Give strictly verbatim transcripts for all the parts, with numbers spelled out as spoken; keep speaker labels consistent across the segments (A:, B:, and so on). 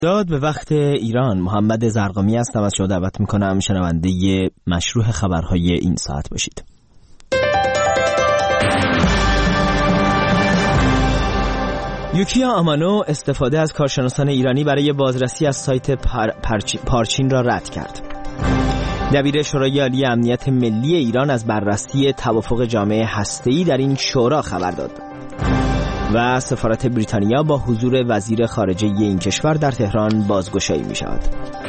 A: داد به وقت ایران. محمد زرقامی هستم، از شما دعوت میکنم شنونده مشروع خبرهای این ساعت باشید. یوکیا آمانو استفاده از کارشناسان ایرانی برای بازرسی از سایت پر... پرچ... پارچین را رد کرد. دبیر شورای عالی امنیت ملی ایران از بررسی توافق جامعه هسته‌ای در این شورا خبر داد. و سفارت بریتانیا با حضور وزیر خارجه این کشور در تهران بازگشایی می شود.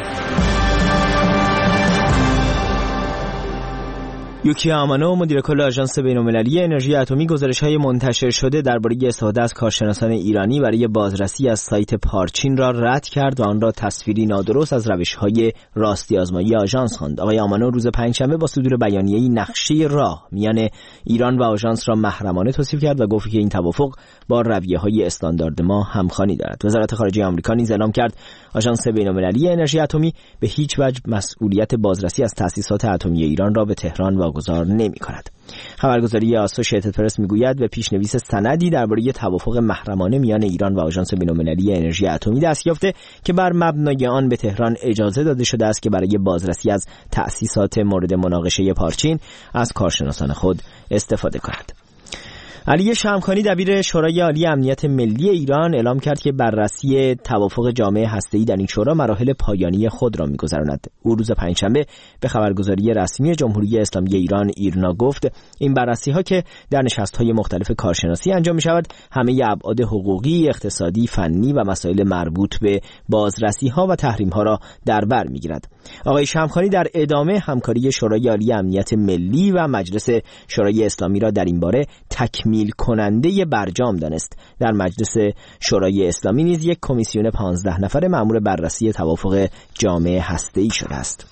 A: یوکیا آمانو مدیر کل آژانس بین‌المللی انرژی اتمی گزارش‌های منتشر شده درباره استفاده از کارشناسان ایرانی برای بازرسی از سایت پارچین را رد کرد و آن را تصویری نادرست از روش‌های راستی آزمایی آژانس خواند. آقای آمانو روز پنجشنبه با صدور بیانیه‌ای نقشه راه میان ایران و آژانس را محرمانه توصیف کرد و گفت که این توافق با رویه‌های استاندارد ما همخوانی دارد. وزارت خارجه آمریکا نیز اعلام کرد آژانس بین‌المللی انرژی اتمی به هیچ وجه مسئولیت بازرسی از تأسیسات اتمی ایران را به تهران واگذار نمی‌کند. خبرگزاری آسوشیتد پرس میگوید به پیشنویس سندی درباره توافق محرمانه میان ایران و آژانس بین‌المللی انرژی اتمی دست یافته که بر مبنای آن به تهران اجازه داده شده است که برای بازرسی از تأسیسات مورد مناقشه پارچین از کارشناسان خود استفاده کند. علی شمخانی دبیر شورای عالی امنیت ملی ایران اعلام کرد که بررسی توافق جامعه هسته‌ای در این شورا مراحل پایانی خود را می‌گذراند. او روز پنجشنبه به خبرگزاری رسمی جمهوری اسلامی ایران ایرنا گفت این بررسی‌ها که در نشست‌های مختلف کارشناسی انجام می‌شود همه ابعاد حقوقی، اقتصادی، فنی و مسائل مربوط به بازرسی‌ها و تحریم‌ها را در بر می‌گیرد. آقای شمخانی در ادامه همکاری شورای عالی امنیت ملی و مجلس شورای اسلامی را در این باره تکمیل میل کننده برجام دانست. در مجلس شورای اسلامی نیز یک کمیسیون پانزده نفره مأمور بررسی توافق جامعه هسته‌ای شده است.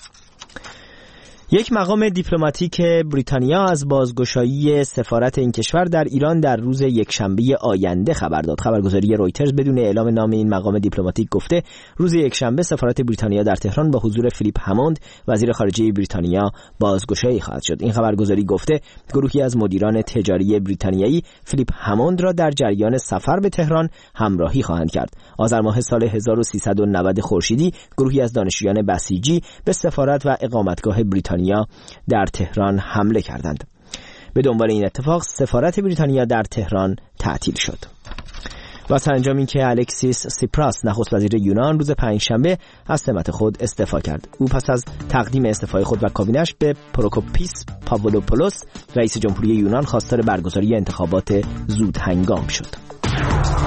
A: یک مقام دیپلماتیک بریتانیا از بازگشایی سفارت این کشور در ایران در روز یکشنبه آینده خبر داد. خبرگزاری رویترز بدون اعلام نام این مقام دیپلماتیک گفته روز یکشنبه سفارت بریتانیا در تهران با حضور فیلیپ هموند وزیر خارجه بریتانیا بازگشایی خواهد شد. این خبرگزاری گفته گروهی از مدیران تجاری بریتانیایی فیلیپ هموند را در جریان سفر به تهران همراهی خواهند کرد. آذر ماه سال هزار و سیصد و نود خورشیدی گروهی از دانشجویان بسیجی به سفارت و اقامتگاه بریتانیا در تهران حمله کردند. به دنبال این اتفاق سفارت بریتانیا در تهران تعطیل شد. و سرانجام این که الکسیس سیپراس نخست وزیر یونان روز پنجشنبه از سمت خود استعفا کرد. او پس از تقدیم استعفای خود و کابینش به پروکوپیس پاولوپولوس رئیس جمهوری یونان خواستار برگزاری انتخابات زود هنگام شد.